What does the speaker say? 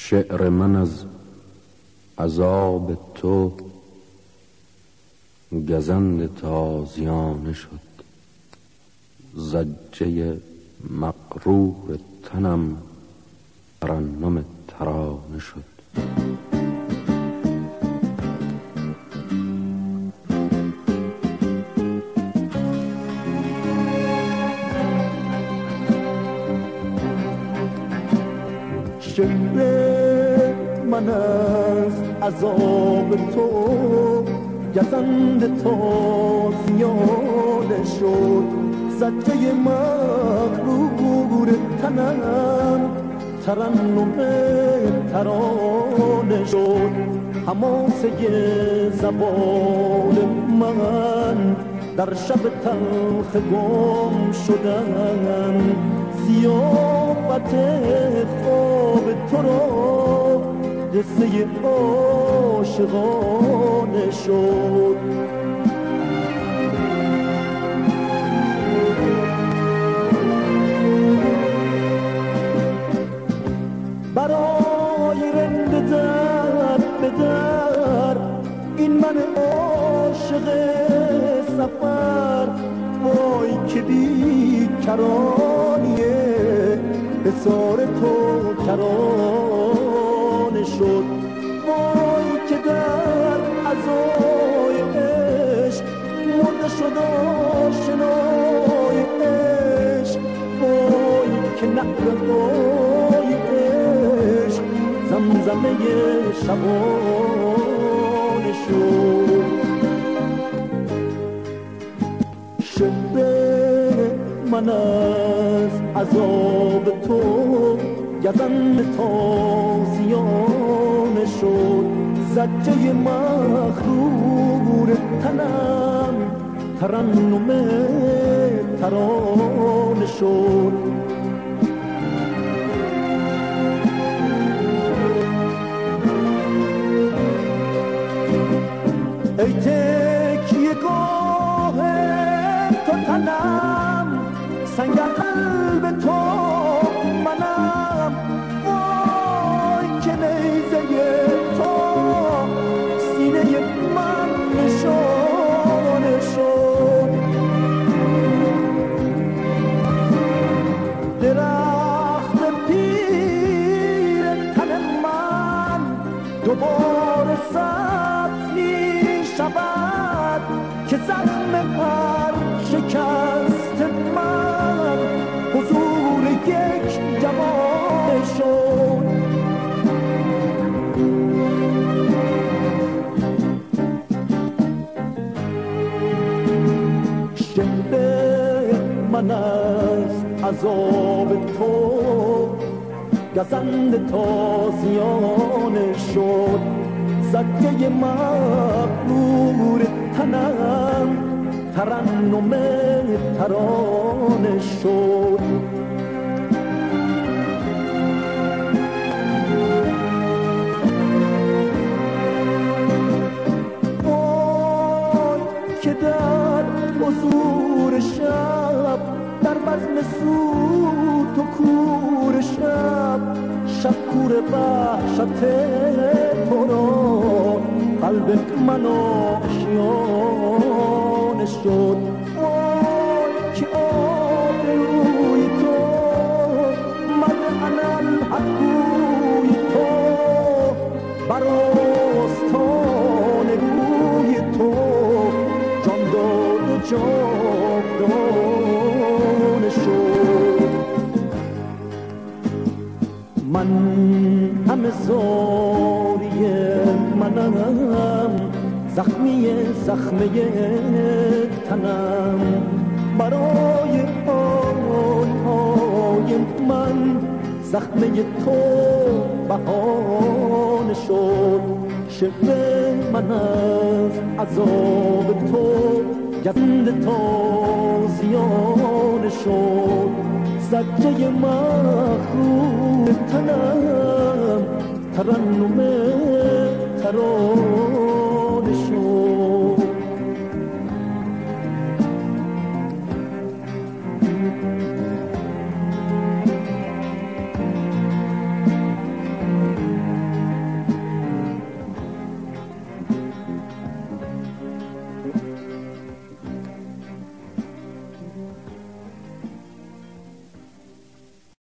شعر من از عذاب تو گزند تازیانه شد. زجه مغرور تنم ترنم ترانه شد. شعر من از عذاب تو گزند تازیانه شد. زجه مغرور تنم ترنم ترانه شد. حماسه زبان من در شب تلخ گم شدن، ضیافت خواب تو را قصه عاشقانه شد. برای رند در به در این من عاشق سفر، وای که بی کرانیه حصار تو کرانه شد. وای که در عزای عشق مرده شد آشنای عشق، وای که نعرهای عشق زمزمه شبانه شد. شعر من از عذاب تو گزند تازیانه شد. زجه مغرور تنم ترنم ترانه شد. ای تکیه گاه تو تنم، سنگ قلب تو منم، وای که نیزه تو سینه من نشانه شد. درخت پیر تن من دوباره سبز می شود که زخم هر شکست من حضور یک جوان شد. شعر من از عذاب تو گزند تازیانه شد. زجه مغرور تنم ترنم ترانه شد. وای که در حضور شب در بزم سوت و کور شب، شب کور وحشت تو را قلب من آشیانه شد. وای که آبروی تو مرد انالحقوی تو بر آستان روی تو جان داد و جاودانه شد. من همه زاری منم، زخمی زخمه تنم، برای آنهای من زخمه تو بهانه شد. شعر من از عذاب تو گزند تازیانه شد. زجه مغرور تنم ترنم ترانه